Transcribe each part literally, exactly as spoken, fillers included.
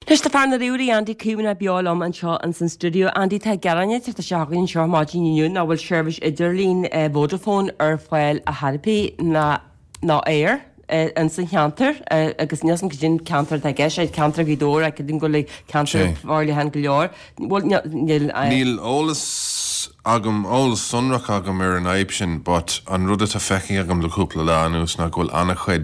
Leis tá fearna riúí Andy cúna beálam an seo an san studio Andy tá garanne tar tá seagann seo máidíniuún ná bhfuil seirbhis idirlín Vodafone ar fáil a Harpaí na ná éir an san cheantar agus neas an gin cantar a gceis é cantar go dóir a dún go le cantar bháirla hen go leor. Níl ólas agam ólas sunrach agam ar an aib sin, but an rud a feici agam leúpla lá anús na ghfuil anna chuid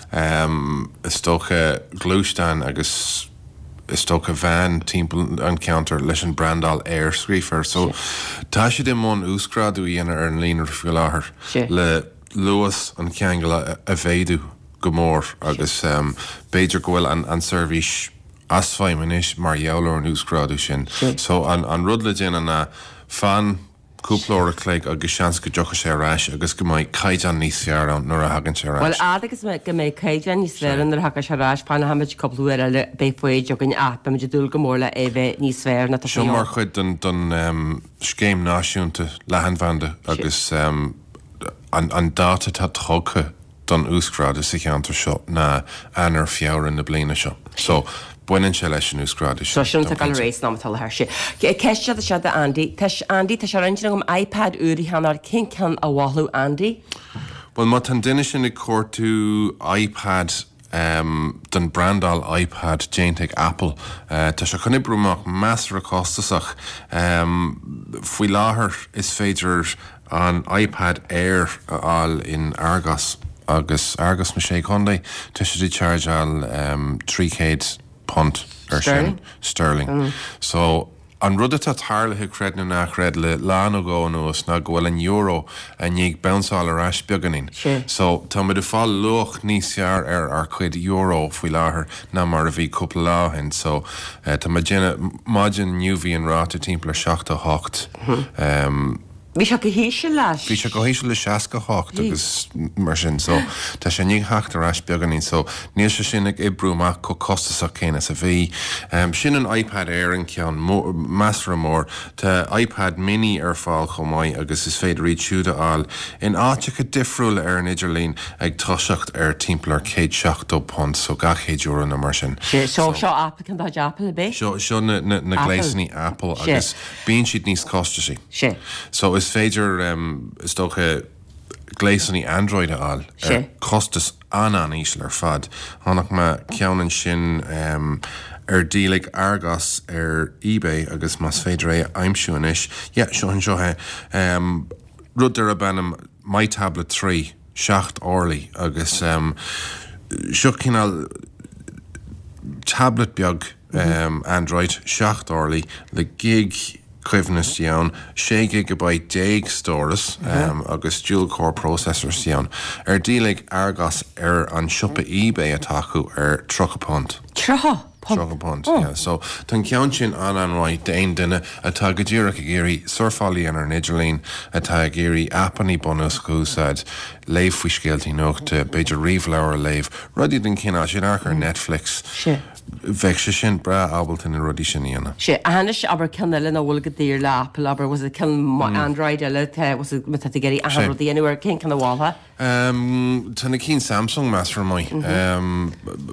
is tócha glúistein agus is tócha bhean timp an counter leis an brandal air scrífer. So tá sé de món úsgradú dhéana ar an líonar fiú láthair le luas an ceangla a bhéadú go mór agus um, beidir gohfuil an, an servís asfaimenis mar jouler an úsgradú sin. So an, an rud le déana na fan cúplóra cléig agus seans go jocha sé ráis agus go mbeidh caiidean níos fear an nuair a hagann sé ráis. Well, agus go mbeidh caiidean níos fear an nuair a hagann sé ráis pána haimiid coplúir eile bé foiid ag an app a muidir dúil go mór le é bheith níos fear na tá Seo mar chuid don, don um, scéim náisiúnta lehanmhanda agus um, an, an dáta tá trocha don úsgráda sa cheantar seo na anar fiabhar na bliana seo. So buineann sé leis an úsgráda seo. So sin tá gal rééis ná tal thir sé. Ceiste a se de Andy, Teis Andy tá se reintin gom iPad úri hanar cin can a bháthú Andy? Well, má tan duine sin i cuairtú iPad um, don brandal iPad déantaigh Apple. Uh, tá se chun ibrúach measar a costasach. Um, Fuoi láthair is féidir an iPad Air all in Argos agus Argos me sé chundé tá sé dí charge all um, three hundred punt ar sin sterling. Mm. So an rud atá tarlathe credna nach red le lán ó gó nuas na gohfuil an euro a níag bounceáil ar as beganin. Sure. So tá muid a fáil luach níos fear ar ar chuid euro faoi láthair ná mar a bhí cúpla láhain. So uh, tá maidin nniuhí an ráta timppla seachta hocht. Um, Bhí se go híise leis? Bhí se go híise le seaca hocht agus mar sin, so tá sé níag heachta ar as beganin, so níl se sin ag ibrúach có costasach céine sa bhí. Um, sin an iPad Air an ceann measra mór, tá iPad mini ar fáil chomáid agus is féidir rí siúda áil in áiteach a difriúla ar an idirlín ag toseacht ar timpplair céad seachtó punt, so ga chéad euro na mar sin. Seo seo Apple can dáid Apple a bé? Seo na gléisaní Apple agus bíonn siad níos costaí. Sé. So is féidir um, is tócha gléisaní Android áil ar costas anán ísle ar fad. Tháinig me ceann sin um, ar dílig Argos ar eBay agus mas féidir é aimsúin is. Ja, seo an seothe um, rud ar a benam My Tablet three seacht orlaí agus um, seo cinál tablet beag um, Android seacht orlaí le gig cuimhnas deann, sé gigabyte déag storas um, agus dual core processors deann. Ar dílig Argos ar an siopa eBay atá acu ar trocha punt. Trocha? Trocha punt, oh. Yeah. So tan ceann sin an anráid déon duine atá go ddíireach a géirí surfálaí an ar nidirlín atá a géirí appaní bonus cúsáid léamh faoi scéaltaí nóachta beidir riomhleabhar léamh rudí den cinná sin ar Netflix. Sé. Bheith sé sin bra ábaltain in rudí sin íana. Sé, ahanis aber cinile na bhfuil go dtír le Apple, aber was it cin Android eile te was it mit te geirí ahan rudí anywhere cin can bháiltha? Um, Tána cín Samsung meas for mai. Um,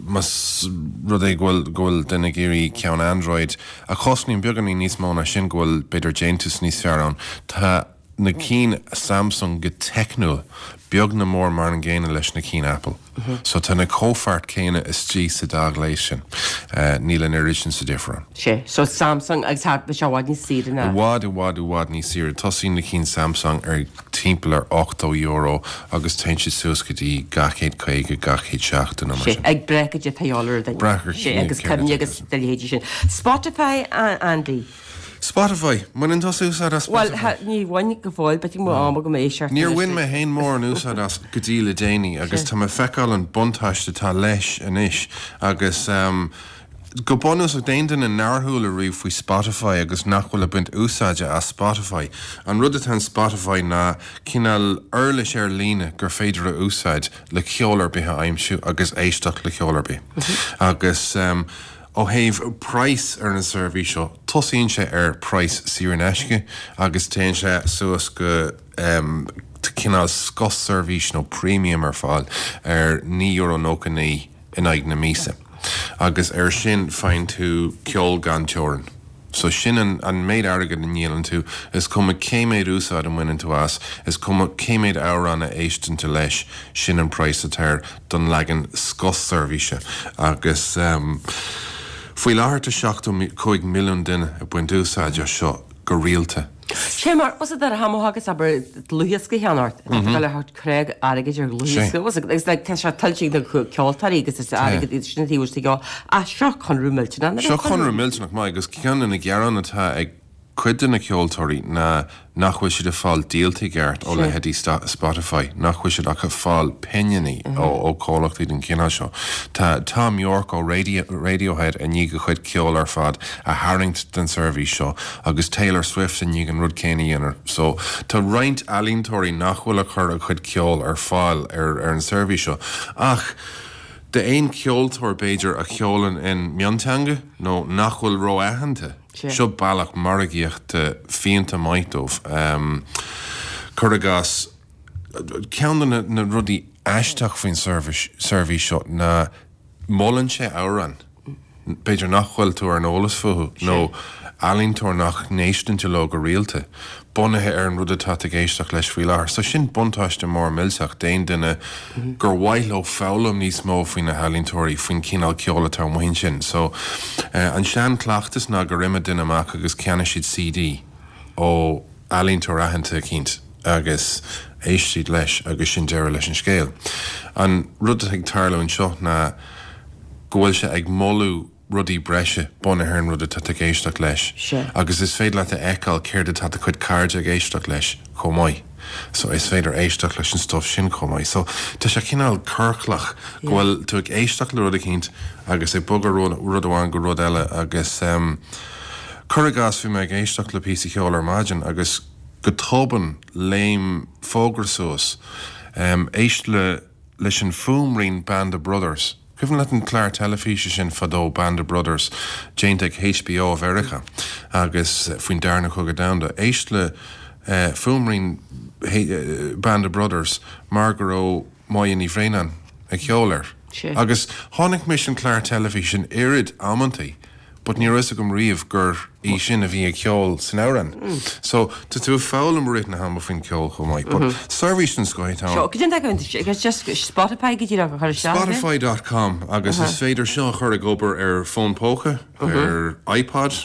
mas rud é ghfuil ghfuil duna géirí ceann Android a chosníon beganí níos móna sin ghfuil beidir déantas níos fearrán. Tá na cín Samsung go technúil beag na mór mar an ggéine leis na cín Apple. Mm-hmm. So tá na cófart céine is tí sa dag léis sin. Uh, níl an irisin sa difran. Sé, so Samsung agus tá be se bhád ní siad na. Bhád i bhád i bhád ní siad. Tosí na cín Samsung ar timppla ar eight euro agus teint si suas go dtí gachéad chuig a gachéad seachtain na mar sin. Sé, ag brecad a thaálar den. Brechar. Sé, agus cefni agus delhéidir sin. Spotify, Andy? Spotify, mun an tos úsad a Spotify? Well, ní bhain go fáil, bet mú am go mééis seart. Níor win me hain mór an úsad as go dtí le déine agus tá me feicáil an buntáiste tá leis an isis agus um, go bonus a déantain an náthúil a riomh faoi Spotify agus nachhfuil a bint úsáide a Spotify. An rud atá Spotify ná cinál eirlis ar líne gur féidir a úsáid le ceolar bithe aimsiú agus éisteach le ceolar bit. Agus um, ó héamh price ar na serví seo, tosíonn sé ar price siar neisce agus téann sé suas go um, cinál scos servís nó premium ar fáil ar ní euro nócha ní in aig na mísa. agus ar sin féin tú ceol gan teoran. So sin an, an méid agad in nílan tú is cum a céméid úsáid an muinn tú as, is cum a céméid áran a éistan tú leis sin an price a teir don legan scos servise. Agus um, faoi láthart a seachtú chuig milliún duine a buin úsáid a seo go rialta. sé mar was ar hamohagus aber luhiasca cheanart le hat Craig aige ar luhiasca was gus le te se talsí de ceoltarí agus is aige sinna tíúirtí gá a seo chunrú miltena. Seo chunrú miltenach mai agus ceanan na gearan atá ag cuidan na ceoltóirí na nachhuiil siad a fáil díaltaí gceart ó le headí Spotify, nachhuiil siad acha fáil peinaí ó cólachtaí den cinál seo. Tá Tom York ó radio, Radiohead a ní go chuid ceol ar fad a Harrington Service seo, agus Taylor Swift a ní an rud céine dhéanaar. So tá roinnt alíntóirí nachhuiil a chur a chuid ceol ar fáil ar, ar an service seo. Ach, de éon ceoltóir Beiidir a cheolan in Miontanga nó nachhuiil ro ahananta. Seo bailach margaíocht fianta maitómh. Um, Curagas, ceanna na, na rudí eisteach faoin service seo na mollan sé áran. Beiidir nachhfuil tú ar an ólas fuhu, nó alíntóir nach néistin tú lo go rialta. Bunathe ar an rud atá a géisteach leis faoi láthair. So sin buntáiste mór millteach déon duine gur bhaith ó fálam níos mó faoin na halíntóirí faoin cinál ceola tar muhin sin. So uh, an sean clachtas ná gur riime duine amach agus ceanna siad C D ó alíntóir ahananta cínt agus éistíad leis agus sin deire leis an scéal. An rud ag tarlún seo na gohfuil se ag molú rudí breise bunathe ar an rud atá a géisteach leis. Sure. Agus is féad le a eáil céir atá a chuid card a géisteach leis chomai. So is féidir éisteach leis an stuff sin chomai. So tá sé cinál curclach gohfuil tú ag éisteach le rud a cínt agus é bogar rud amháin go rud eile agus um, Curagas bhí me ag éisteach le píosa cheol ar maidin agus go tóban léim fógrasúas um, éist le leis an fumrín Band of Brothers. Cuimhin let an clár telefíse sin fadó Band of Brothers déint ag H B O of Erica agus faoin darna chugad damda. Éist le uh, fumrín uh, Band of Brothers Margaret ó Moyen í Bhréanan ag cheolar. Sure. Agus tháinig mis an clár telefísin irid ammantaí, but ní raibh gom riamh gur í sin a bhí ag ceol san áran. Mm. So tá tú fálam rit na hama faoin ceol chomáid, but mm-hmm. Service an scoid tá. Seo, gydyn dagwyn, just Spotify gyd i'r agor siarad? Spotify dot com agus uh-huh. is féidir seo chur a gobar ar phone pócha, uh-huh. ar iPod,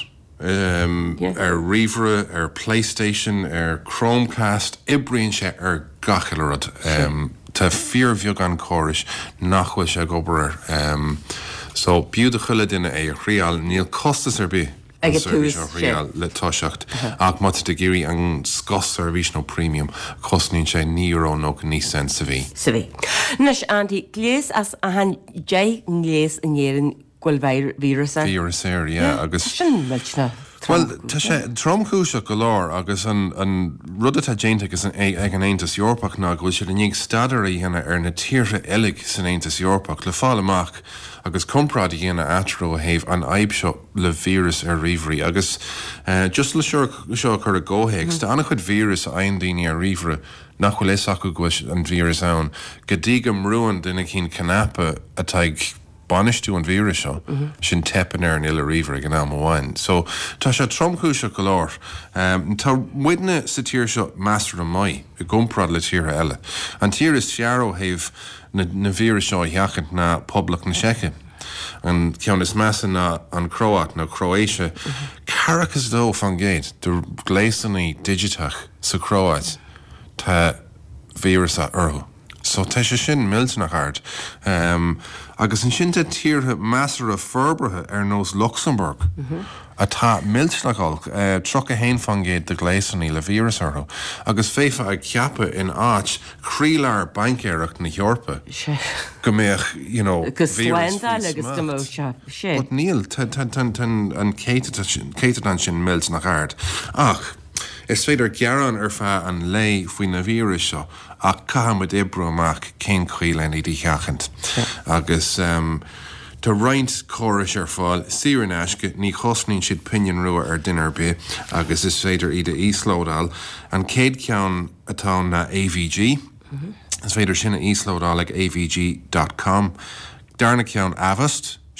um, yeah. ar Reavera, ar PlayStation, ar Chromecast, ibríonn sé ar gachilrad. Um, tá fíor bheag an córis nachhfuil sé gobar ar. Um, so bíúd a chuile duine é rial níl costas ar bí. Ag tús rial le táiseacht ach mat de géirí an scos service nó premium cosnín sé ní euro nó ní cent sa bhí. Sa bhí. Nes Andy, gléas as a han jay gléas in éireann ghuiil vírus ar? Vírus ar, yeah, agus... Sin miltna. Well, tá sé tromchúiseach go leir agus an, an rud atá déanta agus an, ag an Aontas Eorpach ná gohfuil siad aníag stadarí dhéanana ar na tíre eilig san Aontas Eorpach le fáil amach agus comprád dhéanana atro a héh an aib seo le vírus ar riomhraí agus uh, just le seo seo chur a ggóhéigs tá annach chud vírus a aon daoine ar riomhra nach bhfuil is acu gohfuil an vírus ann go dtí go mrúan duine cín canapa atá ag banistú an vírus seo sin tepan ar an ile riomhra gan am amháin. So tá sé tromchúiseach go leir. Um, tá muidne sa tír seo meastar an mai i gomprad le tíre eile. An tír is fiaró héh na, na vírus seo heachant na poblach na Seche. An ceann is measa na an Croat na Croatia. Carachas dó fan géad do gléisaní digitach sa Croat tá vírus a orthu. So tá sé sin miltenach ard. Um, agus an sinnte tíortha measar a forbrethe ar nós Luxemburg mm-hmm. atá miltenachál uh, tro a héin fangéad de gléisaní le vírus orthu. Agus féfa ag ceapa in áit chrílar bancéireacht na Eorpa. Go méach, you know, agus sláindáil agus do mó sé. But níl an céitad an sin miltenach ard. Ach, is féidir gearan ar feadh an lei faoin na vírus seo ach cahamad ibre amach cén chuileann iad cheachant. Agus um, tá roinnt córas ar fáil siar an eisce ní chosnín siad pinion rua ar duine be agus is féidir iad a íslódáil an céad ceann atá na A V G. Mm-hmm. Is féidir sinna íslódáil ag A V G dot com. Darna ceann Avast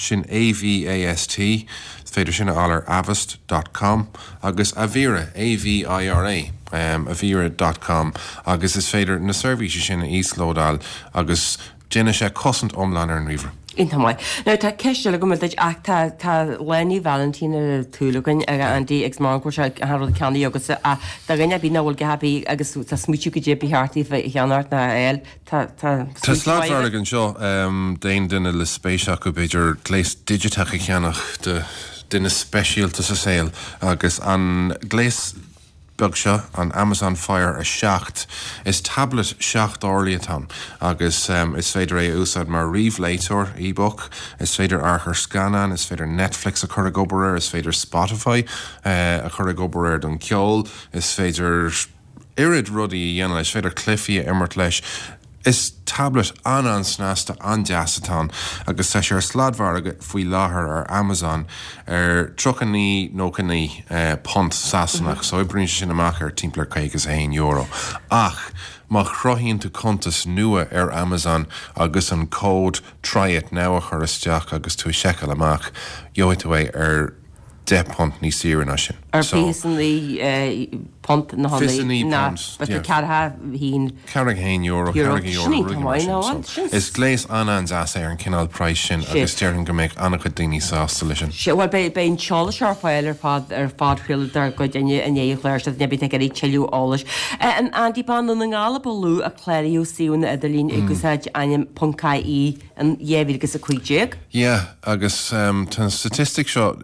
sin A V A S T féidir sinna allar avast dot com agus Avira A V I R A um, avira dot com agus is féidir na service sinna íslódal agus déine sé cosint omlan ar an river. Inta mai. Now, tá ceiste le go muid ach tá tá Lenny Valentina túlagan ag Andy ag má go se Harold Candy agus a tá rinne bí nóhfuil gahabí agus tá smúitiú go dé behartaí cheanart na eil tá tá Tá sláidhharlagan seo déon duine le spéisiach go beidir gléis digiteach cheannach de duine speisialta sa saoil agus an gléis bug seo an Amazon Fire a seacht is tablet seacht orliatán agus um, is féidir é úsad mar riomhléitor e-book is féidir archar scanan is féidir Netflix a chur gobar is féidir Spotify uh, a chur gobar don ceol is féidir irid rudí dhéana leis féidir clifí immert leis is tablet an an snásta an deasatán agus sé sé sladhhar agat faoi láthair ar Amazon ar trochaní nóchaní uh, pont sasanach mm-hmm. so i bríonn sin amach ar timpplair caigus éin euro ach má chroithíonn tú contas nua ar Amazon agus an cód try it now a chur isteach agus tú seiceal amach joid tú é ar de pont ní siar na sin. Ar físan í pont na Fisanní na pont, but yeah. the carha hín Carrag hain euro, Euro. carrag euro, Sní rugadh tá mar sin. mhaith So, ná, Is gléis anans as ar an cinál price sin agus tearann go méid anna chud daoine sásta lei sin. sé bhfuil be be seála seáil ar fád ar fád chiil ar go daine a néh léir a nebit ag teú álas. An antí ban na ngála bolú a chléirú síúna idirlín agusheid aim Pcaí an dhéhí agus a chuideag? Yeah, agus um, tan statistic seo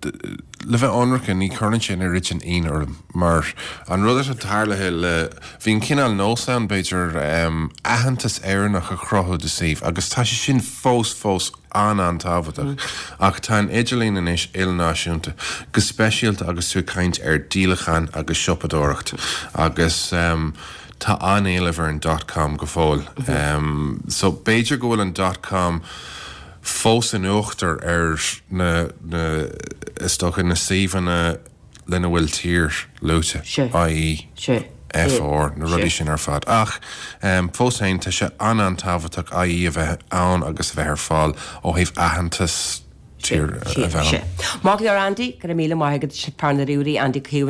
le bheith anracha ní chuann sin ar ritin aon orm mar an rud a táirlathe le bhín cinál nósán beidir um, ahantas éarnach a chrothú de síomh agus tá sé sin fós fós an an táhaach ach tá idirlín inis ilnáisiúnta go speisialta agus tú caint ar dílachan agus siopadóireacht agus um, tá an éilehar dot com go fáil. Um, so beidir go bhfuil an .com fós an uachtar ar na, na istochan na síomhanna lena bhfuil tír lúte i.e. F R na rudí sin ar fad. Ach, um, fós hain tá sé an an táhaach i.e. a bheith ann agus bheith ar fáil ó híh ahantas tír a bheith. Má ar Andy, go míle maigad se párna riúí Andy Cuan